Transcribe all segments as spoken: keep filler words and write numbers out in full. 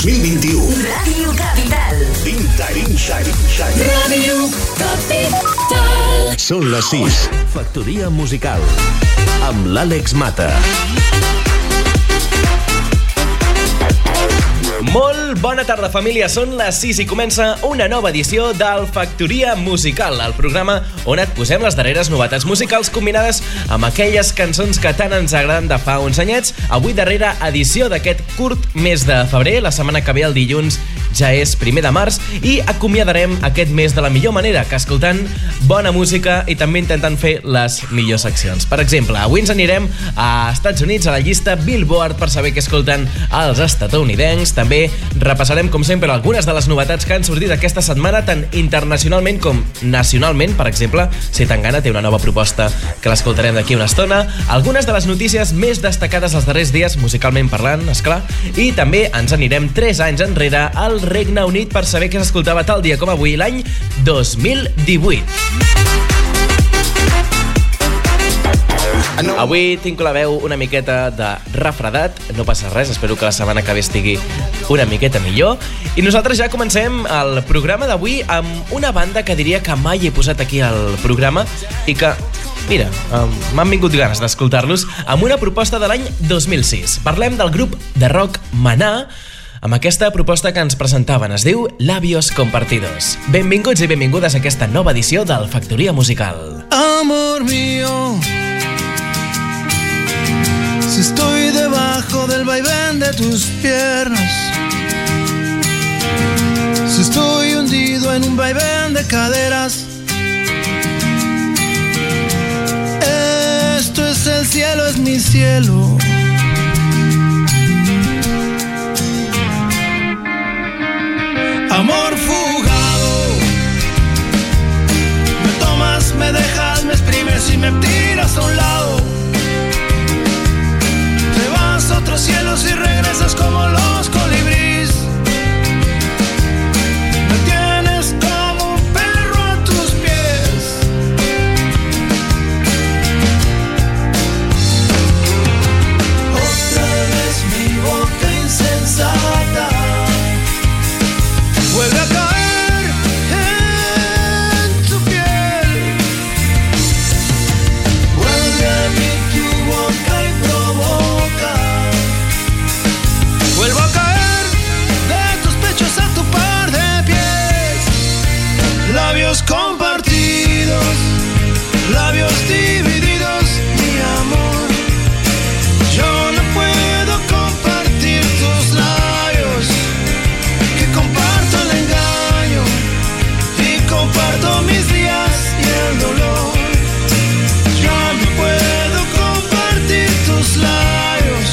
mil vint-i-u. Ràdio Capital. Vintage. Ràdio Capital. Són les sis. Factoria musical. Amb l'Àlex Mata. Molt bona tarda, família. Són les sis i comença una nova edició del Factoria Musical, el programa on et posem les darreres novetats musicals combinades amb aquelles cançons que tant ens agraden de fa uns anyets. Avui, darrera edició d'aquest curt mes de febrer. La setmana que ve, el dilluns, ja és primer de març i acomiadarem aquest mes de la millor manera, que escoltant bona música i també intentant fer les millors seccions. Per exemple, avui ens anirem a Estats Units, a la llista Billboard, per saber què escolten els estatunidencs. També repassarem, com sempre, algunes de les novetats que han sortit aquesta setmana, tant internacionalment com nacionalment. Per exemple, Si Tangana té una nova proposta que l'escoltarem d'aquí una estona. Algunes de les notícies més destacades els darrers dies, musicalment parlant, esclar. I també ens anirem tres anys enrere al Regne Unit per saber què s'escoltava tal dia com avui, l'any dos mil divuit. Avui tinc la veu una miqueta de refredat, no passa res, espero que la setmana que ve estigui una miqueta millor. I nosaltres ja comencem el programa d'avui amb una banda que diria que mai he posat aquí al programa i que, mira, um, m'han vingut ganes d'escoltar-los amb una proposta de l'any dos mil sis. Parlem del grup de rock Maná, amb aquesta proposta que ens presentaven. Es diu Labios Compartidos. Benvinguts i benvingudes a aquesta nova edició del Factoria Musical. Amor mío, si estoy debajo del vaivén de tus piernas, si estoy hundido en un vaivén de caderas, esto es el cielo, es mi cielo. Amor fugado, me tomas, me dejas, me exprimes y me tiras a un lado. Te vas a otros cielos y regresas como los colibríes. Me tienes como un perro a tus pies. Otra vez mi boca insensata vuelve a caer en tu piel. Vuelve a mí tu boca y provoca. Vuelvo a caer de tus pechos a tu par de pies. Labios compartidos, labios divididos, mi amor. Yo no puedo compartir tus labios, que comparto el engaño y comparto mis días y el dolor. Yo no puedo compartir tus labios.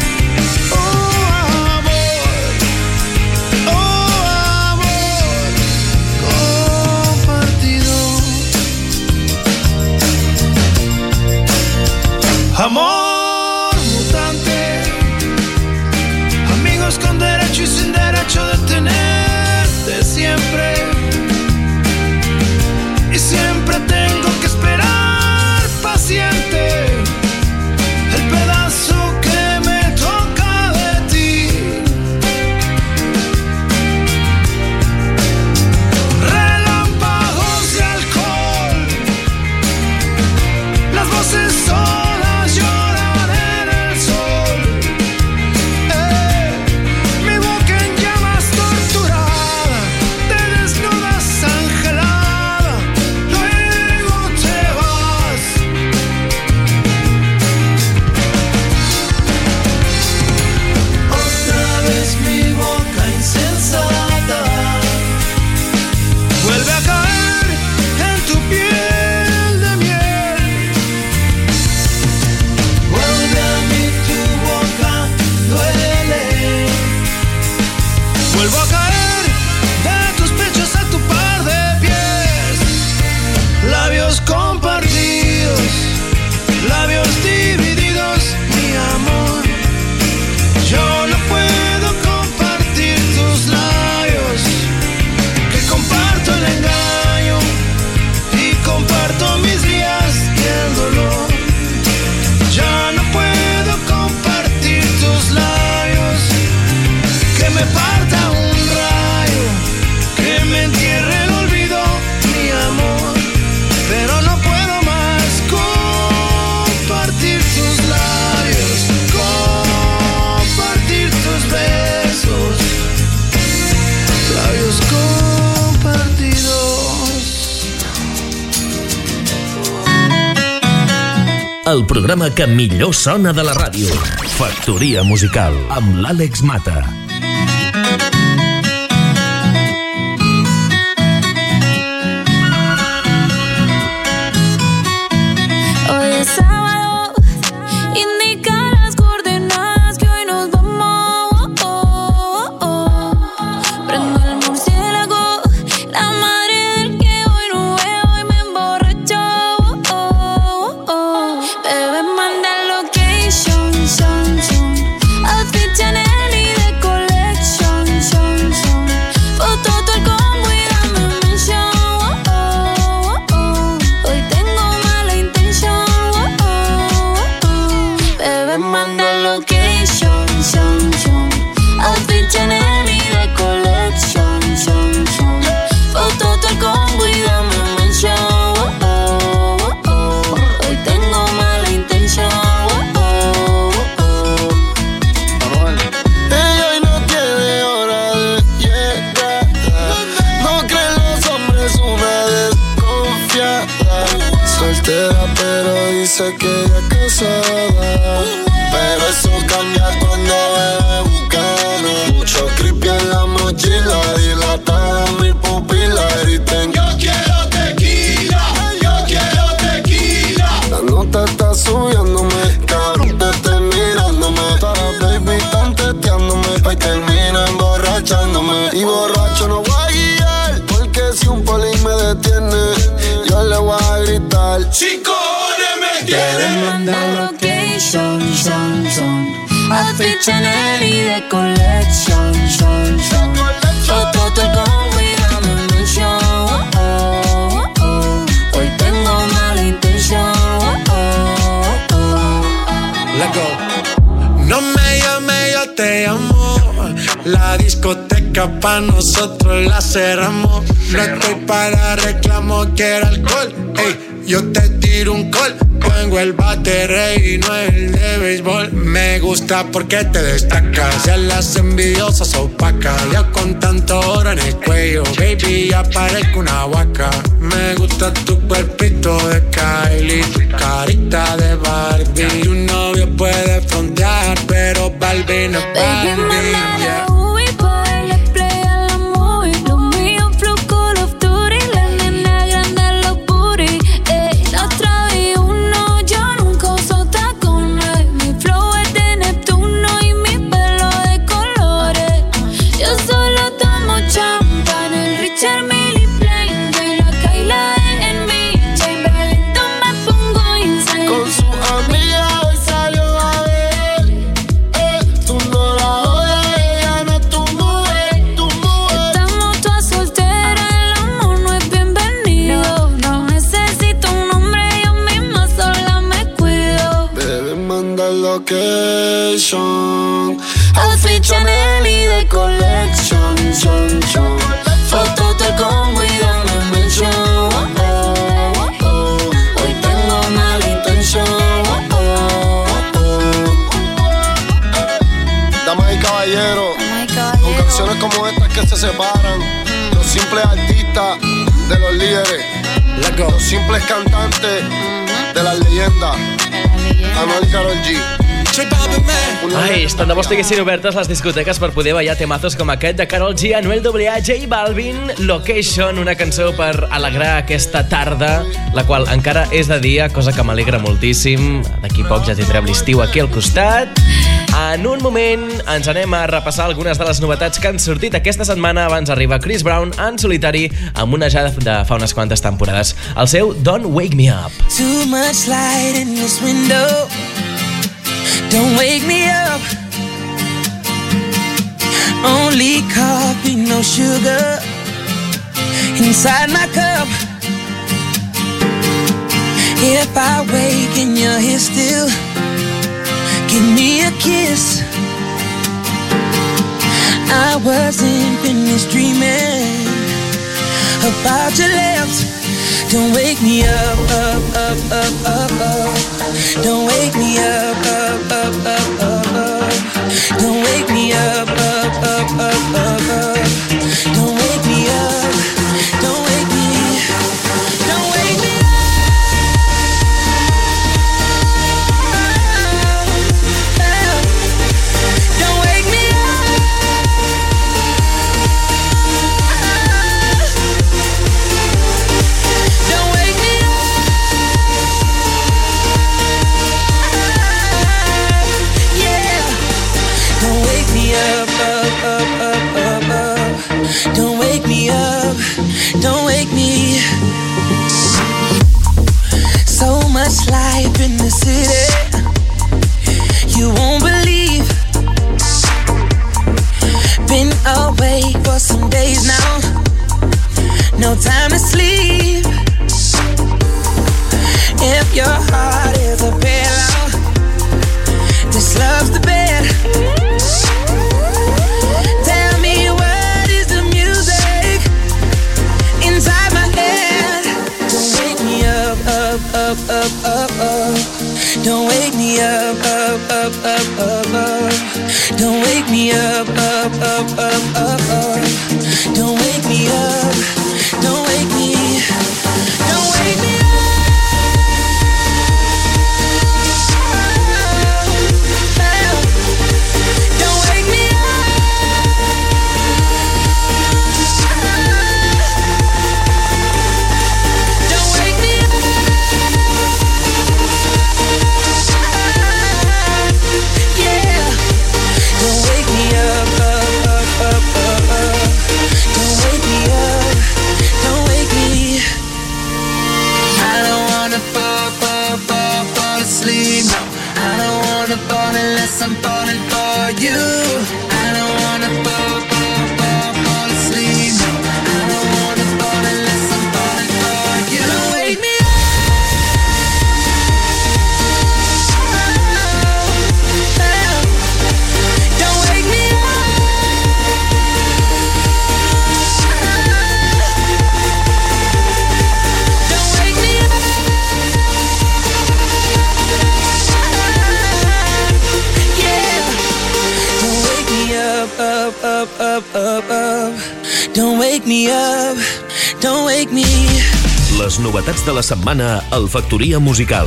Oh amor, oh amor compartido. el programa que millor sona de la ràdio. Factoria musical, amb l'Àlex Mata. Hoy es sábado, indica las coordenadas que hoy nos vamos. Prendo el murciélago, la madre del que hoy no veo y me emborracho. Bebé, manda location, son, son. Outfit Chanel y de collection, son, son. Foto todo el combo y dame mention. Hoy tengo mala intención. Bebé, manda location, son, son. Outfit Chanel y de collection, son, son. Foto todo el combo y dame mention. Hoy tengo mala intención. Ella hoy no tiene hora de llegar. No creen los hombres una desconfiada. Soltera pero dice que ella es casada. Pero eso cambia cuando bebe Bucana. Mucho creepy en la mochila, dilatada mi pupila. Griten: yo quiero tequila, yo quiero tequila. La nota está subiéndome, cabrón, te estoy mirándome. Todas las baby están teteándome, pa' y termina emborrachándome. Y borracho no voy a guiar, porque si un poli me detiene, yo le voy a gritar: sin cojones me tienen. Manda location, son, son. Outfit Chanel y de collection, son, son. Foto todo el combo y dame mention. Hoy tengo mala intención. Let go. No me llame, yo te amo. La discoteca pa' nosotros la cerramos. No estoy para reclamo, quiero alcohol. Ey, yo te tiro un call. Tengo el bate rey y no el de béisbol. Me gusta porque te destacas. Ya las envidiosas opacas. Ya con tanto oro en el cuello, baby, ya parezco una huaca. Me gusta tu cuerpito de Kylie, tu carita de Barbie. Tu novio puede frontear, pero Barbie no es Baby, Barbie. manda Yeah. la U y pa' darle play a la movie. Lo mío flow Call of Duty, la nena grande los booty. Ey, la trae uno, yo nunca uso tacones. Mi flow es de Neptuno y mi pelo de colores. Yo solo tomo champán, el Richard Mille Plain. De la Kyla en mi Chamberlain, me pongo insane. Con su amiga hoy salió a ver. Eh, tú no la odias, ella no es tu mujer, tu mujer. Estamos todas solteras, el amor no es bienvenido. No necesito un nombre, yo misma sola me cuido. Bebé, manda location. Outfit Chanel y de collection, son, son. Foto todo el combo y dame mention. Hoy tengo mala intención. Damas y caballeros, con canciones como estas que se separan, los simples artistas de los líderes, Let go. los simples cantantes de las leyendas. Anuel y Karol G. J Balvin, man. Ai, tant de bo estiguessin obertes les discoteques per poder ballar temazos com aquest de Karol G, Anuel A A, J Balvin, Location, una cançó per alegrar aquesta tarda, la qual encara és de dia, cosa que m'alegra moltíssim. D'aquí poc ja tindrem l'estiu aquí al costat. En un moment ens anem a repassar algunes de les novetats que han sortit aquesta setmana. Abans arriba Chris Brown en solitari amb una ja de fa unes quantes temporades. El seu Don't Wake Me Up. Too much light in this window. Don't wake me up. Only coffee, no sugar inside my cup. If I wake and you're here still, give me a kiss. I wasn't finished dreaming about your lips. Don't wake me up, up, up, up, up, up. Don't wake me up, up, up, up, up, up. Don't wake me up, up, up, up, up, up. Don't wake me up. Don't wake me. Don't wake me up. up, don't wake me. So much life in the city, you won't believe. Been away for some days now, no time to sleep. If your heart is a pillow, this love's the bed. Tell me what is the music inside my head. Don't wake me up, up, up, up, up, up. Don't wake me up, up, up, up, up, up. Don't wake me up, up, up, up, up, up. Don't wake me up, don't wake me, don't wake me up. I'm falling for you. I don't wanna fall, fall, fall, fall asleep. No, I don't wanna fall unless I'm falling for you. Don't wake me up. Don't wake me up. Don't wake me up. Up, up, up, up, up. Don't wake me up, don't wake me. Les novetats de la setmana al Factoria Musical.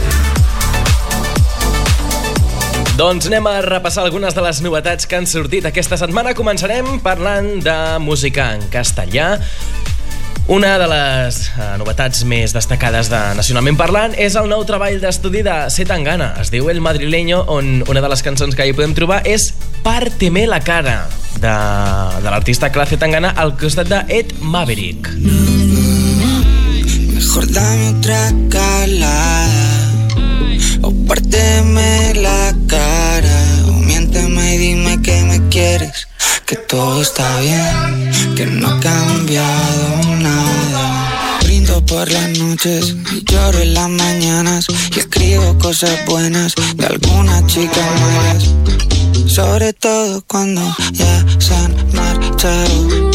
Doncs anem a repassar algunes de les novetats que han sortit aquesta setmana. Començarem parlant de música en castellà. Una de les uh, novetats més destacades de Nacionalment Parlant és el nou treball d'estudi de C. Tangana. Es diu El Madrileño, on una de les cançons que hi podem trobar és Párteme la cara, de, de l'artista clar C. Tangana, al costat de Ed Maverick. Mejor dame otra calada, o párteme la cara, o miénteme y dime que me quieres, que todo está bien, que no ha cambiado nada. Brindo por las noches y lloro en las mañanas, y escribo cosas buenas de algunas chicas malas, sobre todo cuando ya se han marchado.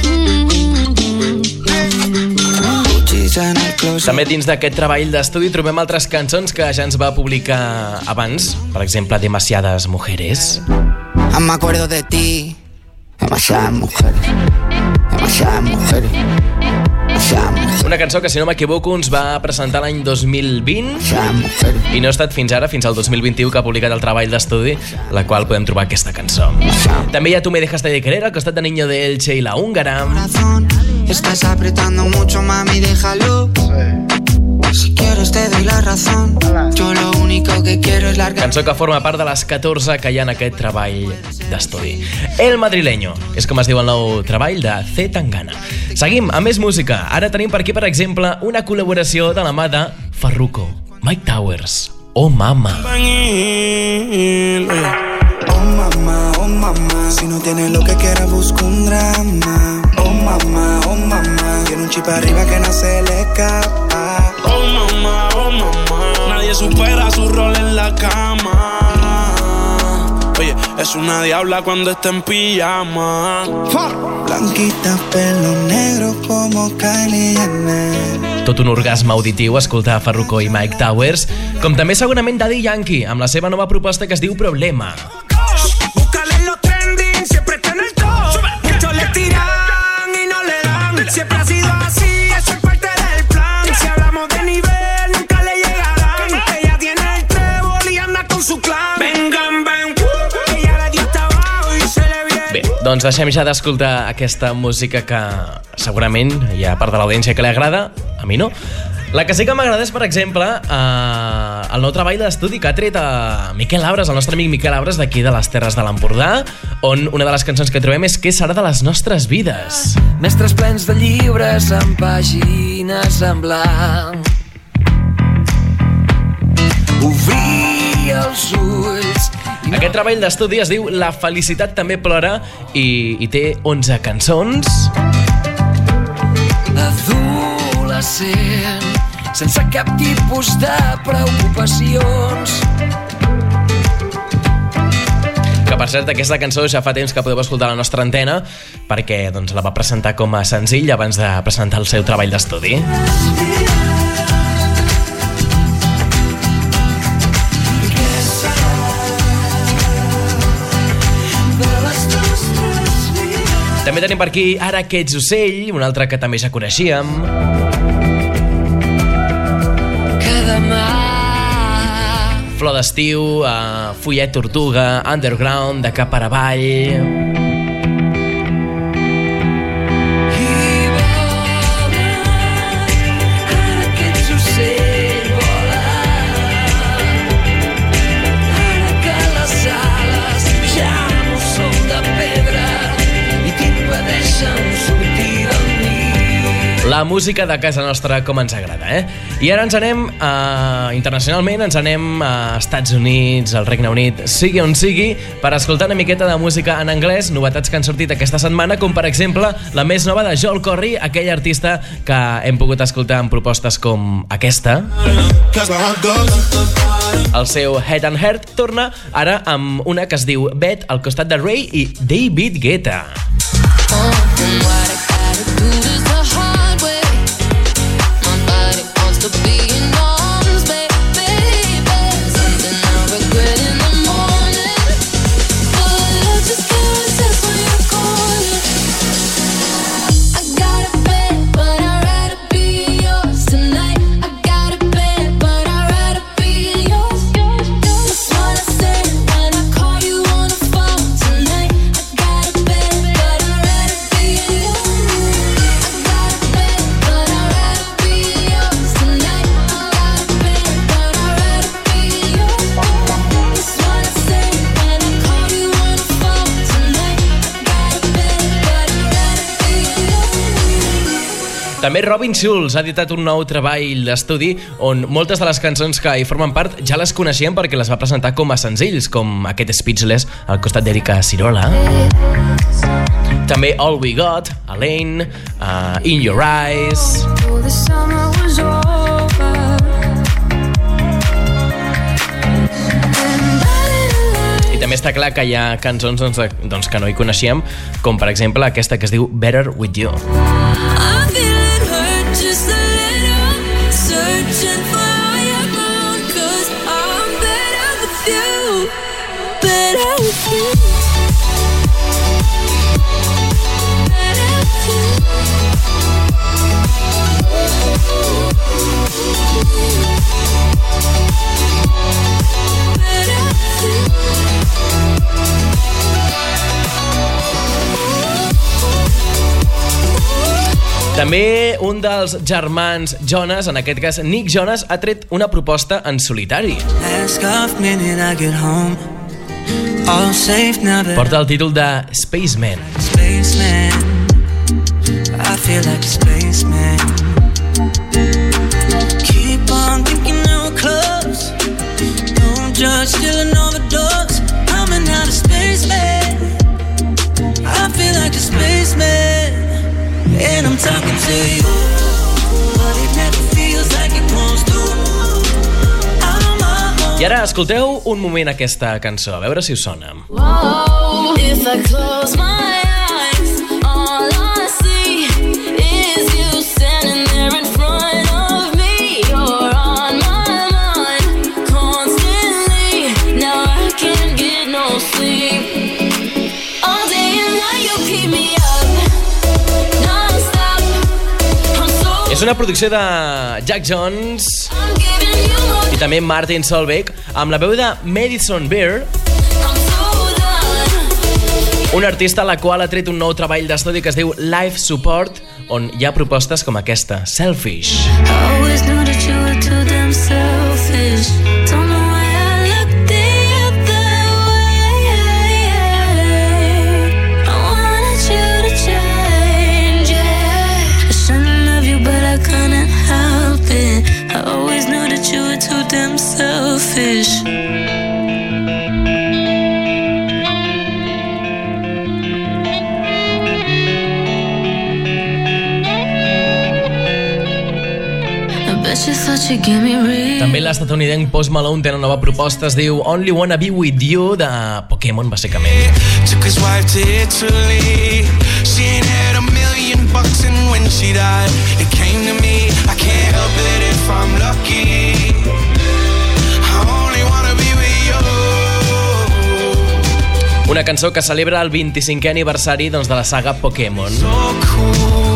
També dins d'aquest treball d'estudi trobem altres cançons que ja ens va publicar abans, per exemple, Demasiadas Mujeres. Me acuerdo de ti. Demasiadas mujeres, demasiadas mujeres, demasiadas mujeres. Una cançó que, si no m'equivoco, ens va presentar l'any dos mil vint i no ha estat fins ara, fins al dos mil vint-i-u, que ha publicat el treball d'estudi, la qual podem trobar aquesta cançó. També hi ha Tu me dejaste de querer, al costat de Niño de Elche i La Húngara. Estás apretando mucho, mami, déjalo. Si quieres te doy la razón. Yo lo único que quiero es largar. Cançó que forma part de les catorze que hi ha en aquest treball d'estudi. El Madrileño és com es diu el nou treball de C. Tangana. Seguim amb més música. Ara tenim per aquí, per exemple, una col·laboració de la mà de Farruko, Mike Towers, Oh Mama. Oh mamá, oh mamá, si no tienes lo que quieras busca un drama. Oh mamá, oh mamá, tiene un chip arriba que no se le escapa. Oh mamá, oh mamá, nadie supera su rol en la cama. Oye, es una diabla cuando está en pijama. Blanquita, pelo negro como Kylie Jenner. Tot un orgasme auditiu escoltar Farruko i Mike Towers, com també segurament Daddy Yankee, amb la seva nova proposta que es diu Problema. Búscale en los trending, siempre está en el top. Muchos le tiran y no le dan. Siempre ha sido así, eso es parte del plan. Si hablamos de nivel, nunca le llegarán. Ella tiene el trébol y anda con su clan. Vengan, ven, ella le dio hasta abajo y se le viene. Bé, doncs deixem ja d'escoltar aquesta música que segurament hi ha part de l'audiència que li agrada, a mi no. La que sí que m'agrada és, per exemple, eh, el nou treball d'estudi que ha tret a Miquel Abres, el nostre amic Miquel Abres, d'aquí de les Terres de l'Empordà, on una de les cançons que trobem és Què serà de les nostres vides? Mestres plens de llibres amb pàgines en blanc. Obrir els ulls. Aquest treball d'estudi es diu La felicitat també plora i, i té onze cançons. Adolescent, sense cap tipus de preocupacions. Que, per cert, aquesta cançó ja fa temps que podeu escoltar a la nostra antena perquè doncs, la va presentar com a senzill abans de presentar el seu treball d'estudi. També tenim per aquí Ara que ets ocell, un altre que també ja coneixíem. Cada mà. Flor d'estiu, uh, Follet tortuga, Underground, De cap per avall. La música de casa nostra com ens agrada, eh? I ara ens anem uh, internacionalment, ens anem a Estats Units, al Regne Unit, sigui on sigui, per escoltar una miqueta de música en anglès, novetats que han sortit aquesta setmana, com per exemple la més nova de Joel Corry, aquell artista que hem pogut escoltar en propostes com aquesta. El seu Head and Heart torna ara amb una que es diu Bet, al costat de Ray i David Guetta. També Robin Schulz ha editat un nou treball d'estudi on moltes de les cançons que hi formen part ja les coneixíem perquè les va presentar com a senzills, com aquest Speechless al costat d'Erika Sirola. També All We Got, Alaine, uh, In Your Eyes. I també està clar que hi ha cançons doncs, doncs, que no hi coneixíem, com per exemple aquesta que es diu Better With You. Just a little, searching for higher ground, 'cause I'm better with you, better with you, better with you, better with you. També un dels germans Jonas, en aquest cas Nick Jonas, ha tret una proposta en solitari. Porta el títol de Spaceman. Spaceman, I feel like a spaceman. Keep on thinking now we're close. Don't judge, still in overdose. I'm an outer spaceman. I feel like a spaceman. And I'm talking to you, but it never feels like it wants to. I ara escolteu un moment aquesta cançó, a veure si us sona. Whoa, if I close my eyes, all I see is you standing there in front of me. You're on my mind constantly. Now I can't get no sleep. All day and night you keep me up. És una producció de Jack Jones i també Martin Solveig amb la veu de Madison Beer, un artista a la qual ha tret un nou treball d'estudi que es diu Life Support, on hi ha propostes com aquesta, Selfish. I always knew that you were too damn selfish. Don't know why I looked the other way. I wanted you to change, yeah. I shouldn't love you, but I couldn't help it. I always knew that you were too damn selfish. També l'estatunidenc Post Malone té una nova proposta, es diu Only Wanna Be With You, de Pokémon, bàsicament. Took his wife to Italy. She ain't had a million bucks, and when she died, it came to me. I can't help it if I'm lucky. I only wanna be with you. Una cançó que celebra el vint-i-cinquè aniversari, doncs, de la saga Pokémon. So cool.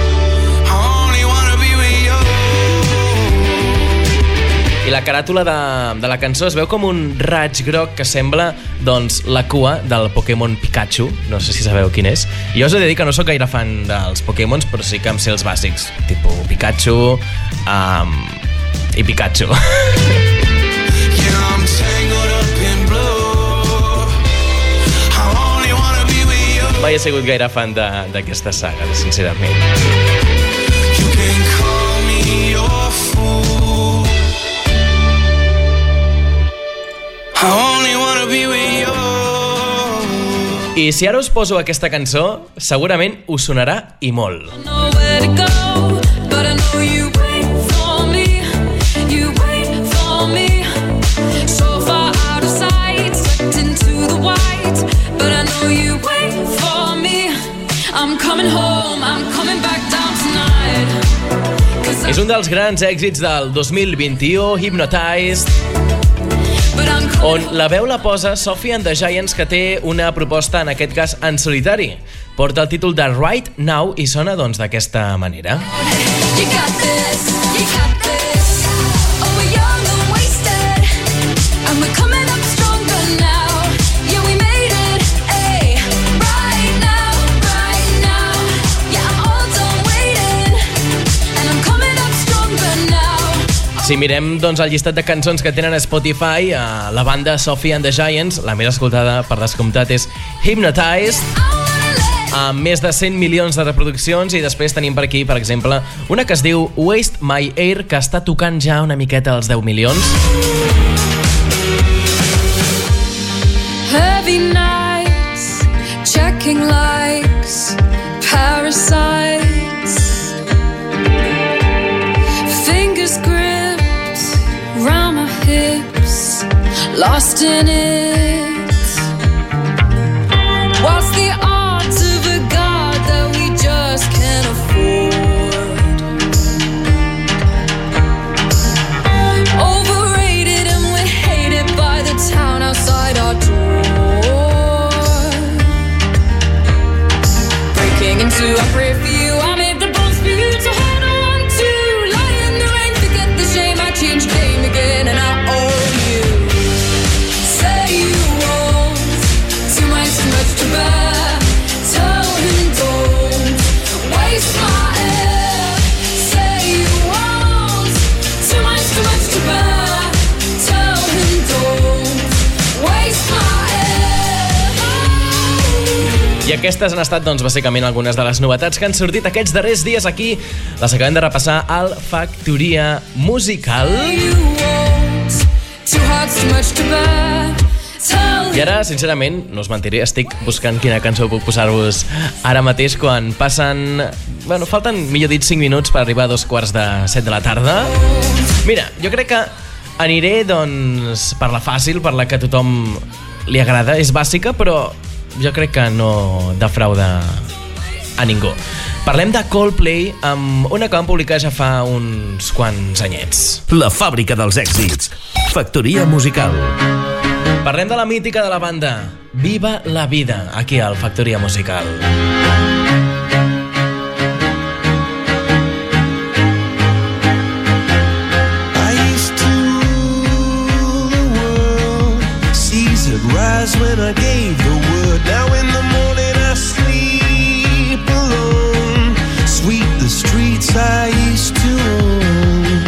I la caràtula de, de la cançó es veu com un raig groc que sembla, doncs, la cua del Pokémon Pikachu. No sé si sabeu quin és. Jo us he de dir que no sóc gaire fan dels Pokémons, però sí que em sé els bàsics, tipus Pikachu um, i Pikachu. Mai he sigut gaire fan d'aquesta saga, sincerament. I si ara us poso aquesta cançó, segurament us sonarà i molt. És un dels grans èxits del dos mil vint-i-u, Hypnotized, on la veu la posa Sophie and the Giants, que té una proposta, en aquest cas en solitari. Porta el títol de Right Now i sona, doncs, d'aquesta manera. You got this, you got this. Oh, we're young and wasted, and we're coming up stronger now. Yeah, we made it, ay. Right now, right now. Yeah, I'm all done waiting, and I'm coming up stronger now. Si mirem, doncs, el llistat de cançons que tenen a Spotify, a la banda Sophie and the Giants, la més escoltada, per descomptat, és Hypnotized, amb més de cent milions de reproduccions, i després tenim per aquí, per exemple, una que es diu Waste My Air, que està tocant ja una miqueta els deu milions. Heavy nights, checking likes, parasites, fingers gripped round my hips, lost in it. What's the odds of a God that we just can't afford? Overrated, and we're hated by the town outside our door. Breaking into a prayer for you, I made the bones for you to hold on to. Lie in the rain, forget the shame, I changed game again, and I owe you. Say you won't, too much, too much to bear. Tell him don't waste my air. Say you won't, too much, too much to bear. Tell him don't waste my air. I aquestes han estat, doncs, bàsicament algunes de les novetats que han sortit aquests darrers dies aquí. Les acabem de repassar al Factoria Musical. You won't, too hard, too much to bear. Tell I ara, sincerament, no us mentiré, estic buscant quina cançó puc posar-vos ara mateix quan passen... Bueno, falten, millor dit, cinc minuts per arribar a dos quarts de set de la tarda. Mira, jo crec que aniré, doncs, per la fàcil, per la que a tothom li agrada. És bàsica, però jo crec que no defrauda a ningú. Parlem de Coldplay, amb una que van publicar ja fa uns quants anyets. La fàbrica dels èxits. Factoria Musical. Parlem de la mítica de la banda Viva la Vida, aquí al Factoria Musical. I used to rule the world, seas would rise when I gave the word. Now in the morning I sleep alone, sweet streets I used to own.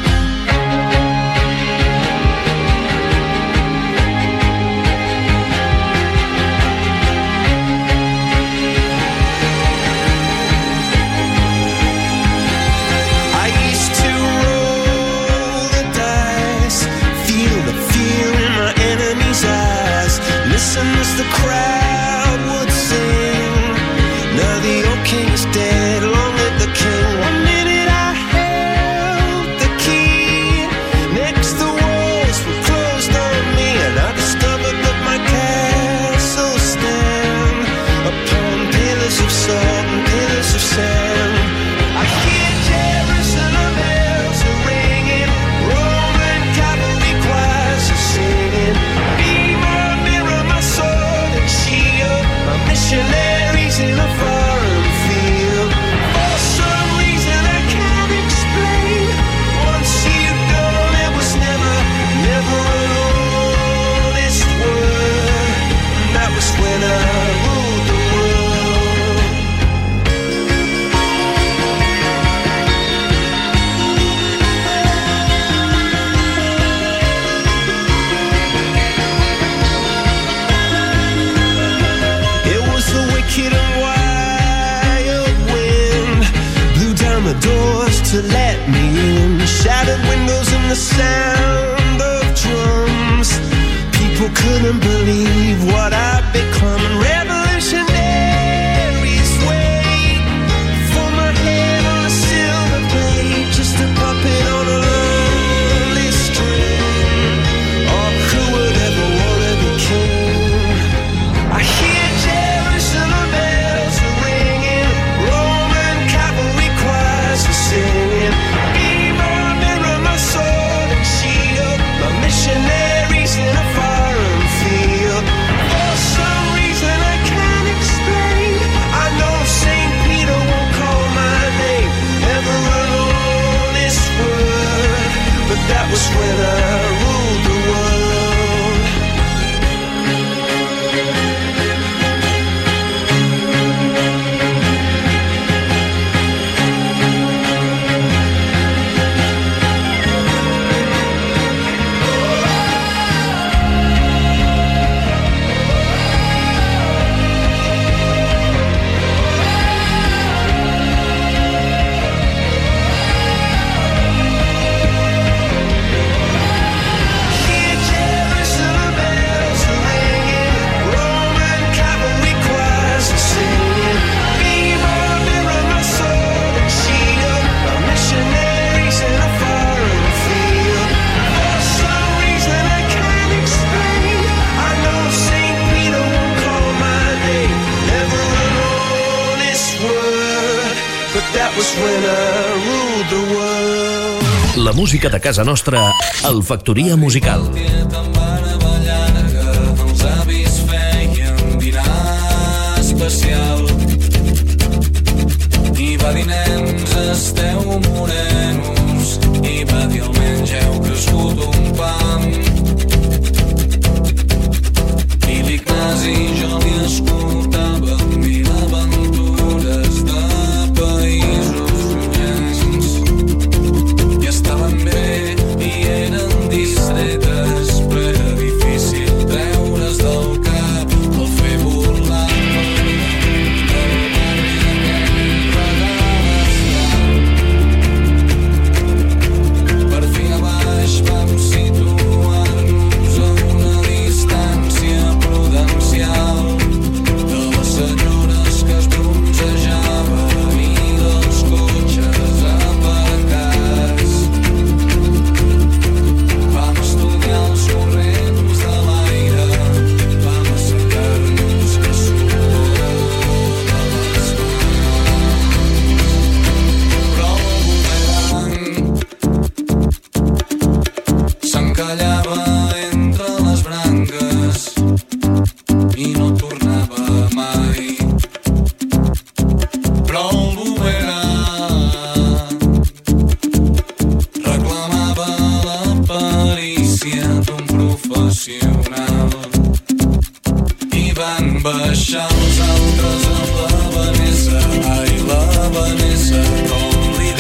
I used to roll the dice, feel the fear in my enemy's eyes, listen as the crowd would sing. Now the old king is dead, long live the king. One minute I held the key, next the walls were closed on me, and I discovered that my castle stand upon pillars of salt and pillars of sand. I hear Jerusalem bells are ringing, Roman cavalry choirs are singing. Be my mirror, my sword and shield, my missionaries in a foreign field. For some reason I can't explain, once you gone it was never, never an honest word. And that was when I ruled the world. It was the wicked and wild wind, blew down the doors to let me in, shattered windows and the sound of drums. People couldn't believe what I'd become, and revolutionaries wait for my head on a silver plate, just a puppet on a lonely string. Oh, who would ever want to be king? I hear Jerusalem bells are ringing, Roman cavalry choirs are singing. Be my mirror, my sword and shield, my missionaries in a foreign field. For some reason I can't explain, I know Saint Peter won't call my name, never an honest word. But that was when I ruled the world. Hear Jerusalem bells are ringing, Roman cavalry choirs are singing. Be my mirror, my sword and shield, my missionaries in a foreign field. For some reason I can't explain, I know Saint Peter won't call my name, never an honest word. But that was when I ruled the world. La música de casa nostra al Factoria Musical. Tan meravellada que els avis feien dinar especial. I va dir, nens, esteu morenos, i va dir, almenys heu crescut un pam. I l'Ignasi jo li escoltava mil aventures de països llunyans, i estaven bé i eren discretes, però era difícil treure's del cap el fer volar el barri d'aquell regal esclau. Per fi a baix vam situar-nos a una distància prudencial de les senyores que es bronzejaven i dels cotxes aparcats. Vam estudiar els corrents de l'aire, vam assecar-nos que surt de les però el boomerang s'encallava entre les branques i no tornava mai. Però el boomerang reclamava la perícia d'un professional, i van baixar els altres amb la Vanessa, ai la Vanessa, com li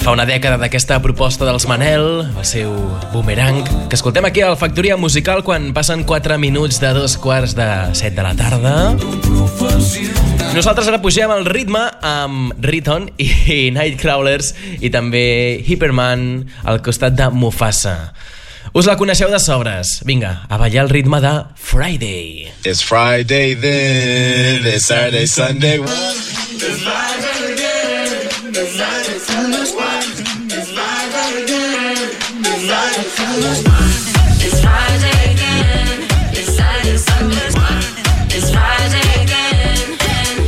Fa una dècada d'aquesta proposta dels Manel, el seu Boomerang, que escoltem aquí a la Factoria Musical quan passen quatre minuts de dos quarts de set de la tarda. Nosaltres ara pugem el ritme amb Riton i Nightcrawlers i també Hyperman al costat de Mufasa. Us la coneixeu de sobres. Vinga, a ballar el ritme de Friday. It's Friday then, it's Saturday, Sunday. It's Friday again, it's Saturday, Sunday. It's Friday again, it's Saturday, Sunday. It's Friday again, it's Saturday, Sunday. It's Friday again.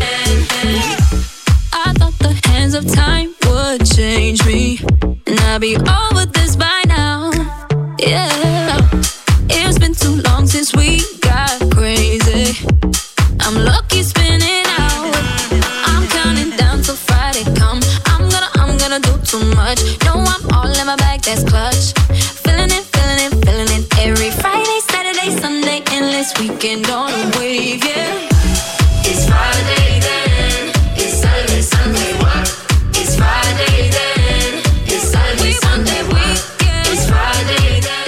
I thought the hands of time would change me, and I'd be over this by now. Yeah, it's been too long since we got crazy. I'm lucky spinning out. I'm counting down till Friday come. I'm gonna, I'm gonna do too much. No, I'm all in my bag, that's clutch. Feeling it, feeling it, feeling it. Every Friday, Saturday, Sunday, endless weekend on a wave, yeah. It's Friday then, it's Saturday, Sunday. It's Friday then, it's Saturday, Sunday. It's Friday then.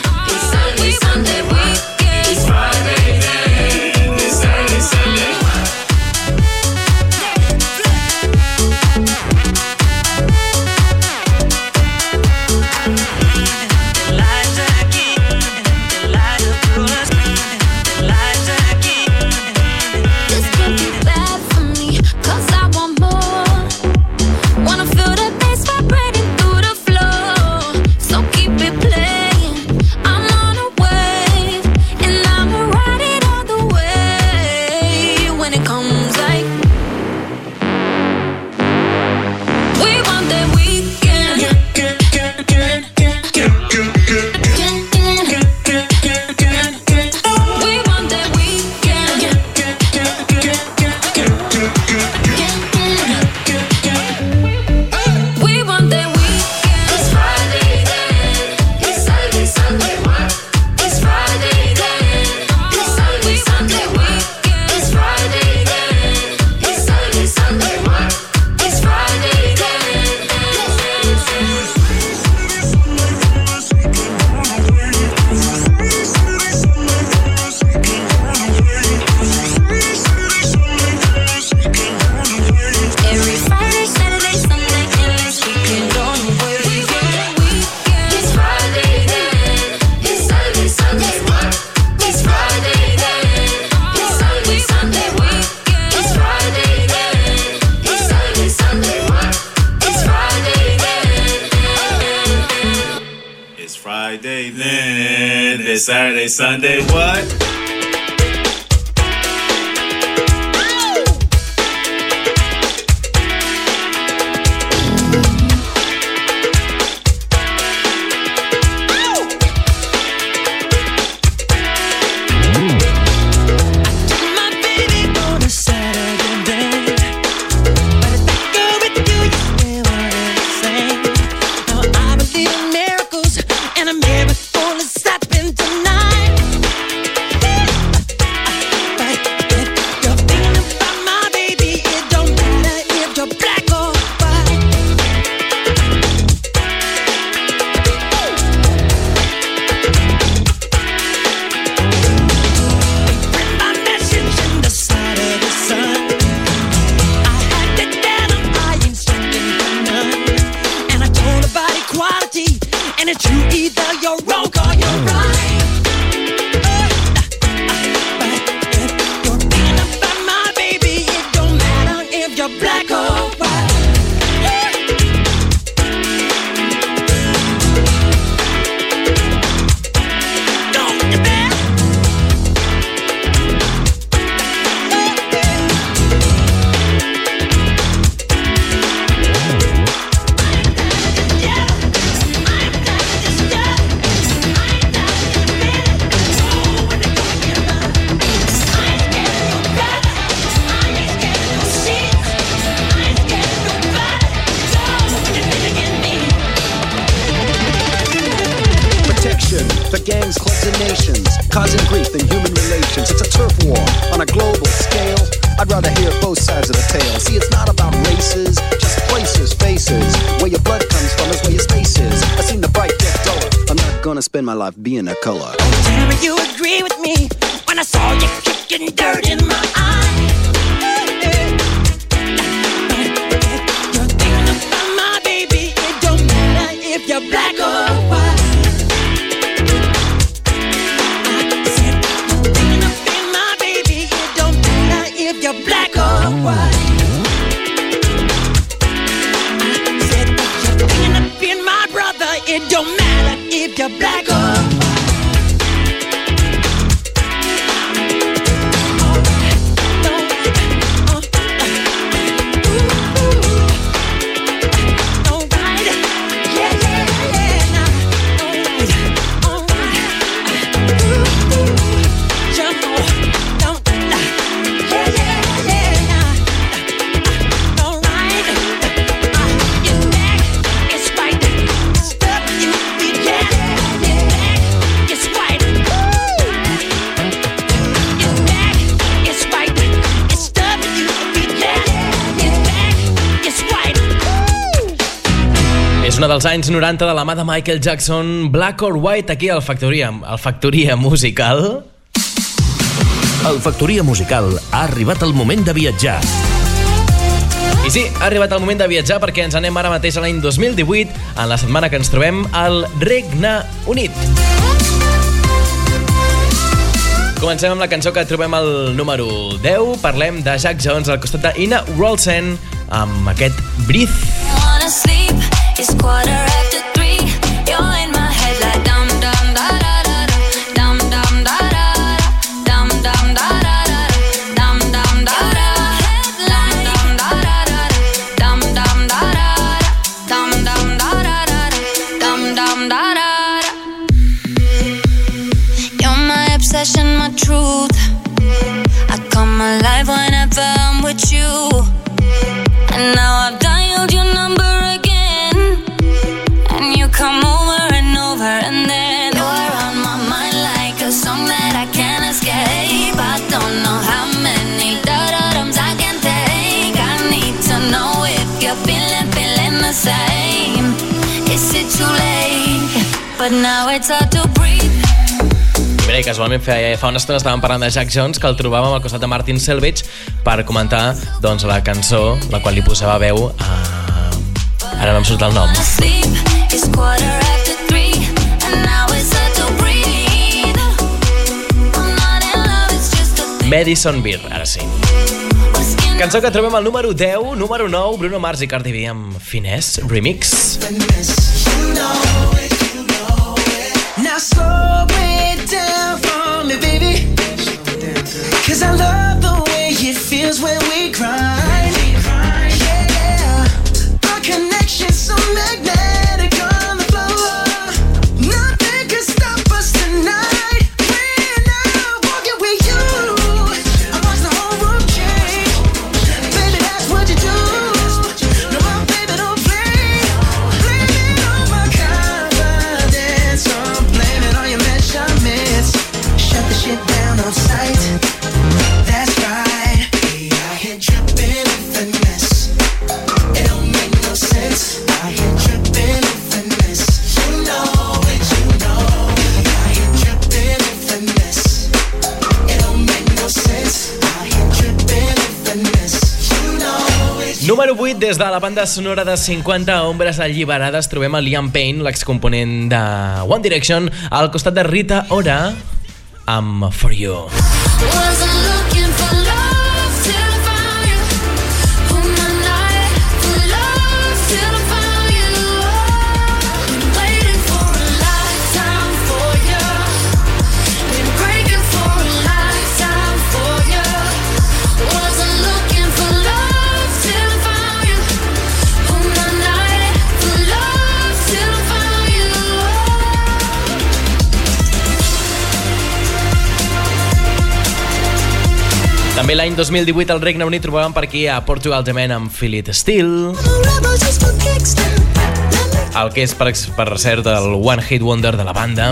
Saturday, Sunday, what? The gangs, clubs, and nations, causing grief in human relations. It's a turf war on a global scale. I'd rather hear both sides of the tale. See, it's not about races, just places, faces, where your blood comes want to spend my life being a color. Tell me you agree with me when I saw you kicking dirt in my eye. You're thinking about my baby. It don't matter if you're black or white. I said you're thinking about my baby. It don't matter if you're black or white. I said you're thinking about my brother. It don't matter if you're black or white. Una dels anys noranta de la mà de Michael Jackson, Black or White, aquí al Factoria, al Factoria Musical. Al Factoria Musical ha arribat el moment de viatjar. I sí, ha arribat el moment de viatjar perquè ens anem ara mateix a l'any dos mil divuit, en la setmana que ens trobem al Regne Unit. Comencem amb la cançó que trobem al número deu. Parlem de Jack Jones al costat d'Ina Wroldsen amb aquest Breathe. It's quarter after three. You're in my head like dum dum da da da da, dum dum da da da, dum dum da da da, dum dum da da da, dum dum da da da, dum dum da da da, dum dum da da da. You're my obsession, my truth. I come alive whenever I'm with you. And now I've dialed your number again. Come over and over and then you're on my mind like a song that I can't escape. I don't know how many da-da-dums I can take. I need to know if you're feeling, feeling the same. Is it too late? But now it's hard to breathe. Mira, i casualment fa, fa una estona estàvem parlant de Jack Jones, que el trobàvem al costat de Martin Selvidge per comentar doncs, la cançó, la qual li posava veu a... Ara no em surt el nom. It's quarter after three, and now it's hard to breathe. I'm not in love, it's just a thing. Madison Beer, ara sí. Cançó que trobem al número deu, número nou, Bruno Mars i Cardi B amb Finesse Remix. You know it, you know it. Now slow it down for me, baby. Cause I love the way it feels when we grind. Yeah, our connection's so magnetic. Número vuit, des de la banda sonora de cinquanta ombres alliberades, trobem a Liam Payne, l'excomponent de One Direction, al costat de Rita Ora amb For You. També l'any dos mil divuit al Regne Unit trobàvem per aquí a Portugal The Man amb Feel It Still, el que és per, per cert el One Hit Wonder de la banda.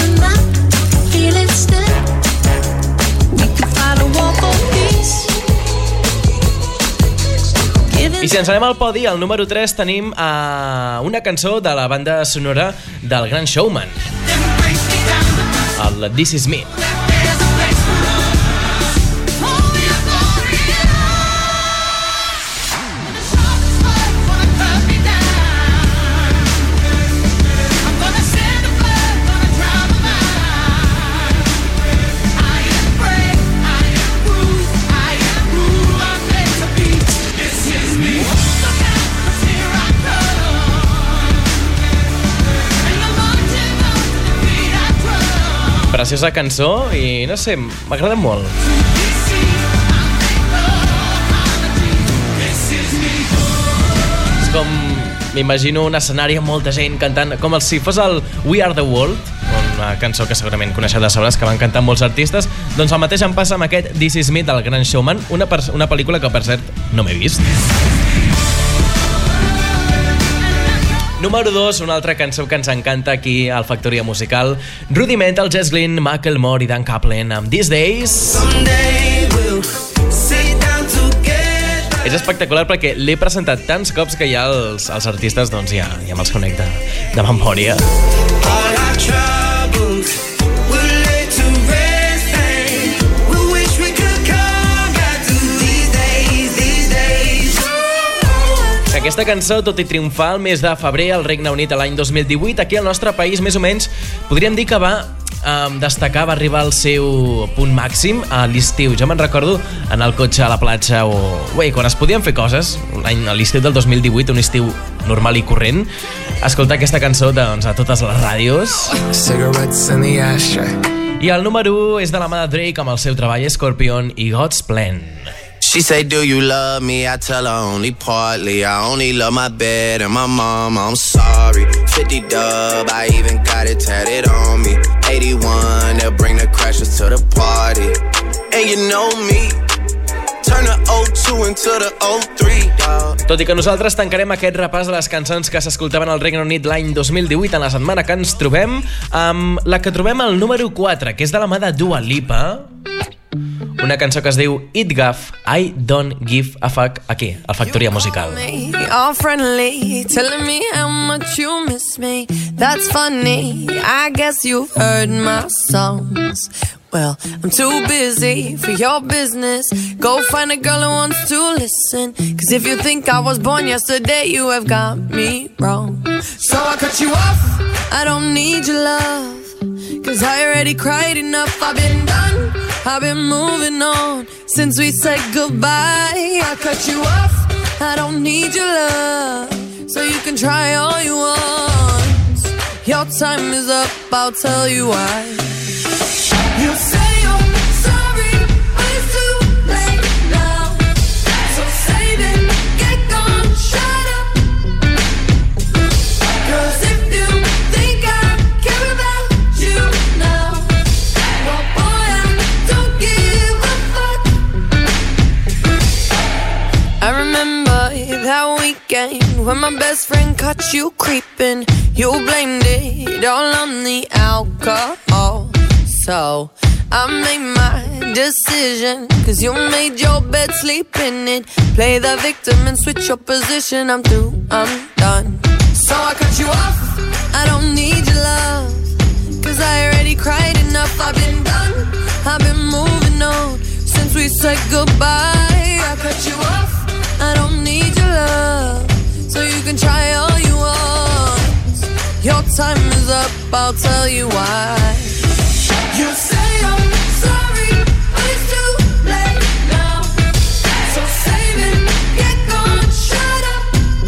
I si ens anem al podi, al número tres tenim uh, una cançó de la banda sonora del Gran Showman. el This Is Me. Preciosa cançó i no sé, m'agrada molt. És com, m'imagino un escenari amb molta gent cantant, com si fos el We Are The World, una cançó que segurament coneixeu de sobres, que van cantar molts artistes. Doncs el mateix em passa amb aquest This Is Me del Gran Showman, una, una pel·lícula que per cert no m'he vist. Número dos, una altra cançó que ens encanta aquí al Factoria Musical. Rudimental, Jess Glynn, Macklemore i Dan Kaplan amb These Days. We'll és espectacular perquè l'he presentat tants cops que ja els, els artistes doncs ja, ja me'ls conec de, de memòria. All our troubles will lay to rest and we wish we could come back to these days, these days. Aquesta cançó, tot i triomfar el mes de febrer al Regne Unit l'any dos mil divuit, aquí al nostre país més o menys podríem dir que va um, destacar, va arribar al seu punt màxim a l'estiu. Jo me'n recordo en el cotxe a la platja o ué, quan es podien fer coses, l'any, a l'estiu del dos mil divuit, un estiu normal i corrent, escoltar aquesta cançó doncs, a totes les ràdios. I el número u és de la mà de Drake amb el seu treball Scorpion i God's Plan. She say, do you love me? I tell her only partly. I only love my bed and my mom. I'm sorry. fifty dub, I even got it tatted on me. eighty-one, they'll bring the crashers to the party. And you know me, turn the oh two into the oh three, dog. Tot i que nosaltres tancarem aquest repàs de les cançons que s'escoltaven al Regne Unit l'any dos mil divuit, en la setmana que ens trobem, amb la que trobem al número quatre, que és de la mà de Dua Lipa. Una cançó que es diu It Gaff, I Don't Give a Fuck, aquí, al Factoria Musical. All friendly, telling me how much you miss me. That's funny, I guess you've heard my songs. Well, I'm too busy for your business. Go find a girl who wants to listen. Cause if you think I was born yesterday, you have got me wrong. So I cut you off, I don't need your love. Cause I already cried enough, I've been done, I've been moving on since we said goodbye. I cut you off, I don't need your love, so you can try all you want. Your time is up, I'll tell you why. You say you're sorry, but it's too late now. So save it, get gone, shut up. Cause if you think I care about you now, well boy, I don't give a fuck. I remember that weekend when my best friend caught you creeping. You blamed it all on the alcohol. So I made my decision, cause you made your bed, sleep in it. Play the victim and switch your position. I'm through, I'm done. So I cut you off, I don't need your love, cause I already cried enough. I've been done, I've been moving on since we said goodbye. I cut you off, I don't need your love, so you can try all you want. Your time is up, I'll tell you why. You say I'm sorry, but it's too late now. So save it, get gone, shut up.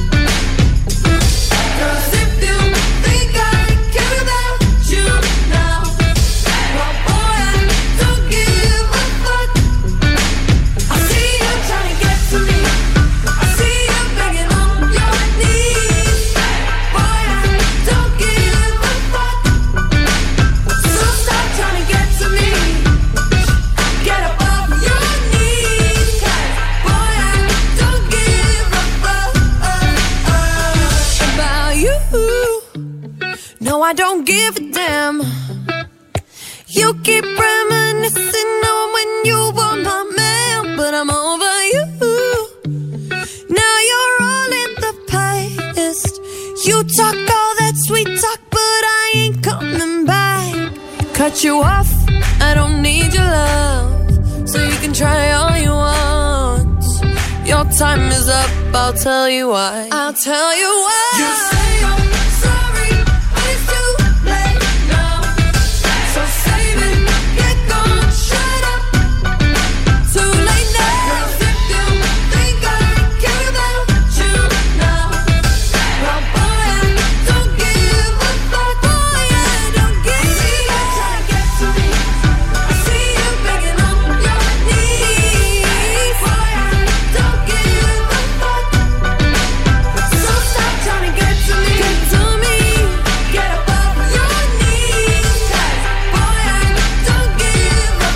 Cause if you think I care about you now, well boy, I don't give a fuck. I see you trying to get to me, I see you begging on your knees. Boy, I don't give a fuck. So stop trying to get to me, get up off your knees. Boy, I don't give a fuck about you. No, I don't give a damn. You keep reminiscing on when you were my man, but I'm over you. Now you're all in the past. You talk all that sweet talk, but I ain't coming back. Cut cut you off. I don't need your love, so you can try all you want. Your time is up, I'll tell you why. I'll tell you why. You say I'm sorry, but it's too late now. So save it, get gone, shut up. Too late now. If you think I care about you now, well, boy, I don't give a fuck. Boy, I don't give a fuck. Try to get to me. I see you begging on your knees. Boy, I don't give a fuck. So stop trying to get to me. Get to me. Get above your knees. 'Cause boy, I don't give a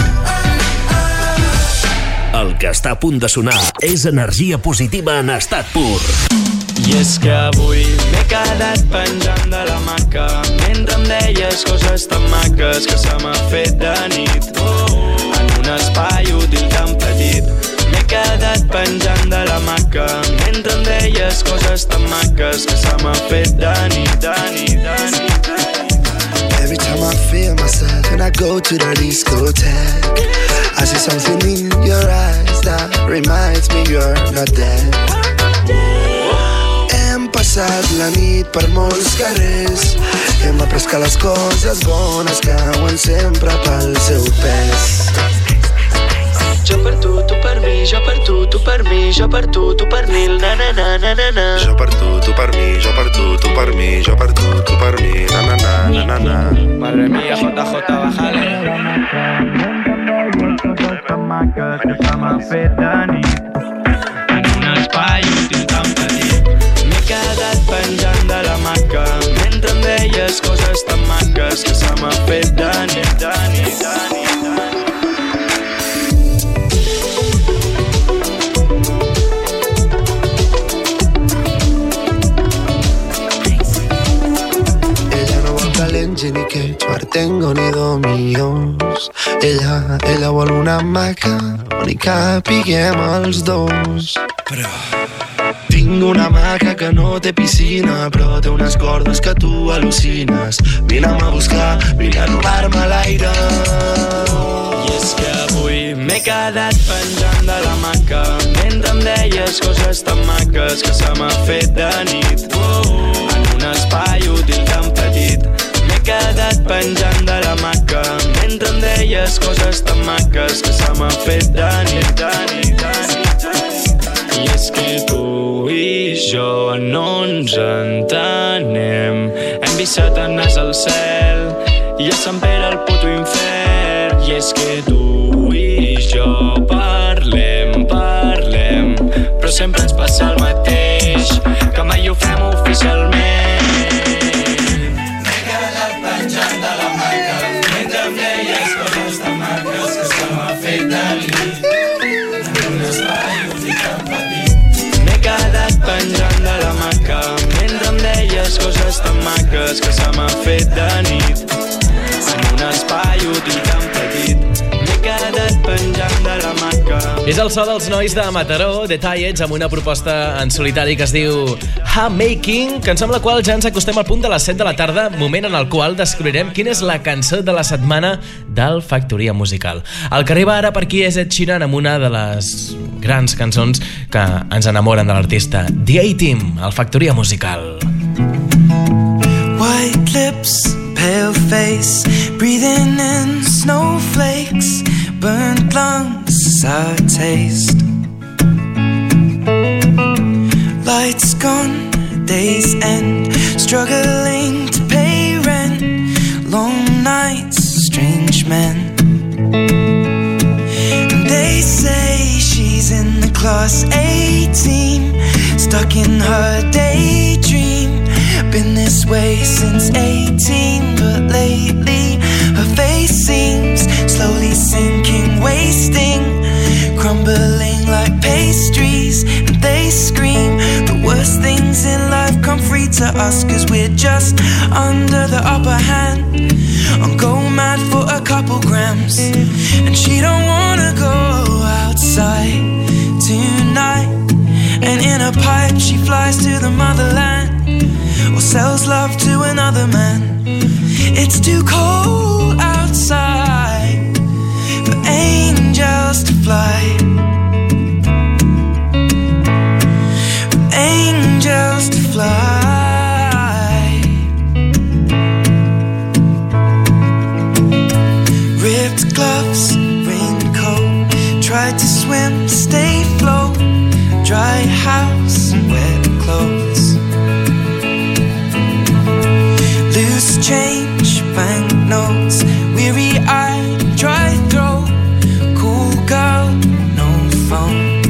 fuck. El que està a punt de sonar és energia positiva en estat pur. I és que avui m'he quedat penjant de la maca mentre em deies coses tan maques que se m'ha fet de nit. En un espai útil tan petit m'he quedat penjant de la maca mentre em deies coses tan maques que se m'ha fet de nit, de nit, de nit, de nit. Every time I feel myself and I go to the discotheque, I see something in your eyes that reminds me you're not dead. Hem passat la nit per molts carrers i hem après que les coses bones cauen sempre pel seu pes. Jo per tu, tu per mi, jo per tu, tu per mi, jo per tu, tu per mi, na na na na na na. Jo per tu, tu per mi, jo per tu, tu per mi, jo per tu, tu per mi, na na na na na na. Madre mía, J J, bájale. Que se m'ha fet de nit en un espai útil tan petit. M'he quedat penjant de la maca mentre em deies coses tan maques que se m'ha fet de nit, de nit, de nit, de nit. Talent ni que tengo ni dominions. Ella, ella vol una maca on hi capiguem els dos. Però tinc una maca que no té piscina, però té unes cordes que tu al·lucines. Vine'm a buscar, vine a robar-me l'aire. I és que avui m'he quedat penjant de la maca mentre em deies coses tan maques que se m'ha fet de nit. En un espai útil tan petit m'he quedat penjant de la maca mentre em deies coses tan maques que se m'ha fet de nit, de nit, de nit, de nit. I és que tu i jo no ens entenem. Hem vissat el nas al cel i a Sant Pere el puto infern. I és que tu i jo parlem, parlem, però sempre ens passa el mateix, que mai ho fem oficialment. M'he quedat penjant de la maca mentre em deies coses tan maques que se m'ha fet de nit en un espai útil tan petit. M'he quedat penjant de la maca mentre em deies coses tan maques que se m'ha fet de nit en un espai útil tan petit. M'he quedat penjant de la maca. És el so dels nois de Mataró, The Tiets, amb una proposta en solitari que es diu Ha-Making, cançó amb la qual ja ens acostem al punt de les set de la tarda, moment en el qual descobrirem quina és la cançó de la setmana del Factoria Musical. El que arriba ara per aquí és Ed Sheeran amb una de les grans cançons que ens enamoren de l'artista, The A-Team, al Factoria Musical. White lips, pale face, breathing in snowflakes, burnt lungs, sour taste. Lights gone, days end, struggling to pay rent, long nights, strange men. And they say she's in the class A team, stuck in her daydream. Been this way since eighteen, but lately her face seems slowly sinking, wasting, crumbling like pastries. And they scream the worst things in life come free to us, cause we're just under the upper hand and go mad for a couple grams. And she don't wanna go outside tonight, and in a pipe she flies to the motherland or sells love to another man. It's too cold outside for angels to fly. For angels to fly. Ripped gloves, raincoat. Tried to swim, stay afloat. Dry house and wet clothes. Loose change, banknotes. Weary-eyed, dry throat. Cool girl, no phone.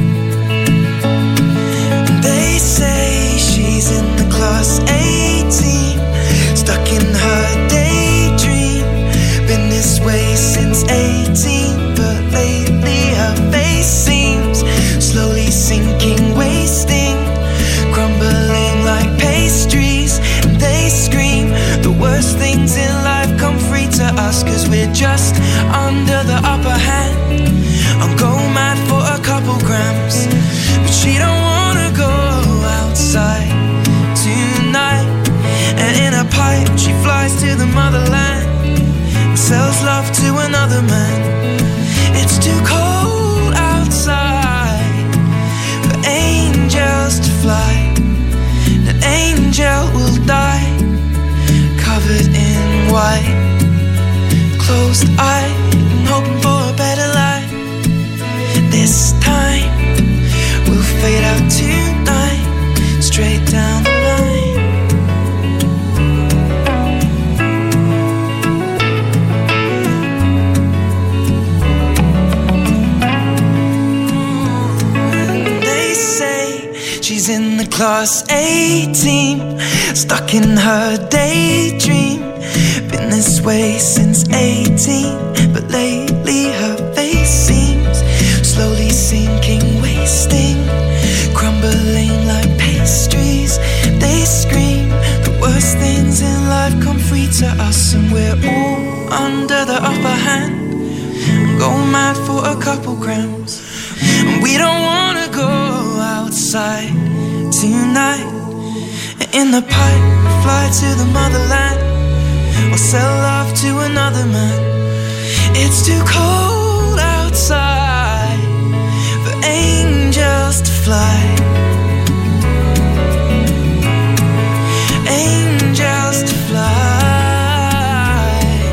They say she's in the class eighteen, stuck in her daydream. Been this way since eighteen, but lately her face seems slowly sinking, wasting, crumbling like pastries. And they scream the worst things in life come free to us, cause we're just under the upper hand. I'll go mad for a couple grams, but she don't wanna go outside tonight. And in a pipe she flies to the motherland and sells love to another man. It's too cold outside for angels to fly. An angel will die covered in white, closed eye and hoping for a better life. This time we'll fade out tonight, straight down the line. And they say she's in the class eighteen, stuck in her daydream. Been this way since eighteen, but lately her face seems slowly sinking, wasting, crumbling like pastries. They scream the worst things in life come free to us, and we're all under the upper hand. Go mad for a couple grams, and we don't wanna go outside tonight. In the pipe, fly to the motherland, or sell love to another man. It's too cold outside for angels to fly. Angels to fly.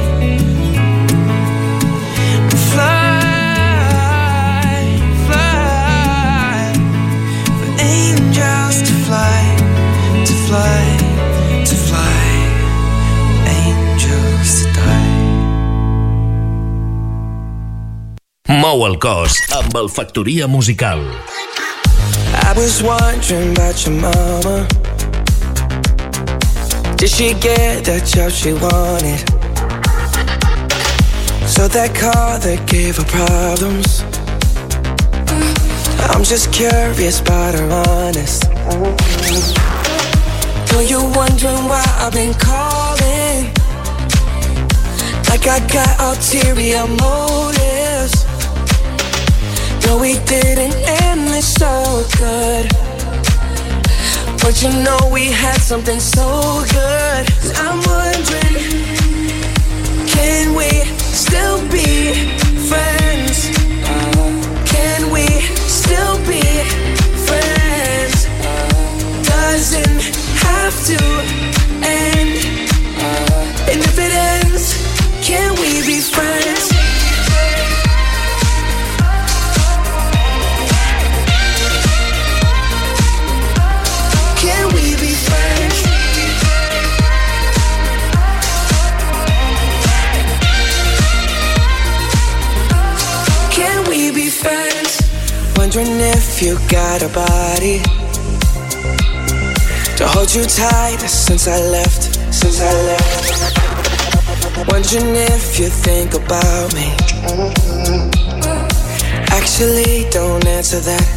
Fly, fly. For angels to fly, to fly, to fly. Angels to die. Mou el cos amb el Factoria Musical. I was wondering about your mama. Did she get that job she wanted? So that car that gave her problems. I'm just curious about her honest. Know you're wondering why I've been calling, like I got ulterior motives. No, we didn't end this so good, but you know we had something so good. I'm wondering, can we still be friends? Can we still be friends? Doesn't have to end. And if it ends, can we be friends? Can we be friends? Can we be friends? Wondering if you got a body to hold you tight since I left, since I left. Wondering if you think about me. Actually, don't answer that.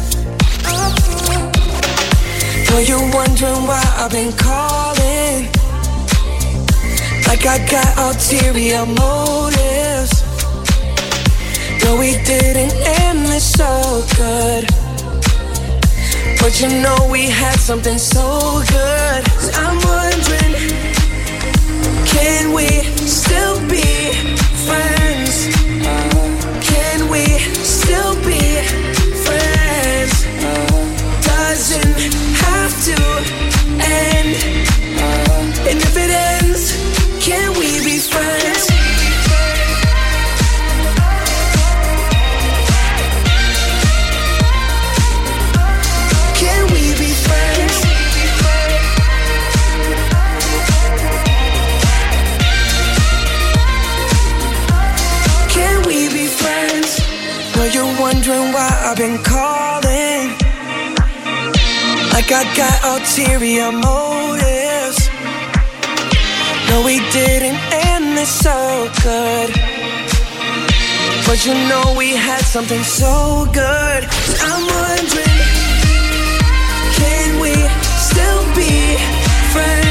Know you're wondering why I've been calling, like I got ulterior motives. No, we didn't end this so good, but you know we had something so good. I'm wondering, can But you're wondering why I've been calling, like I got ulterior motives. No, we didn't end this so good, but you know we had something so good. I'm wondering, can we still be friends?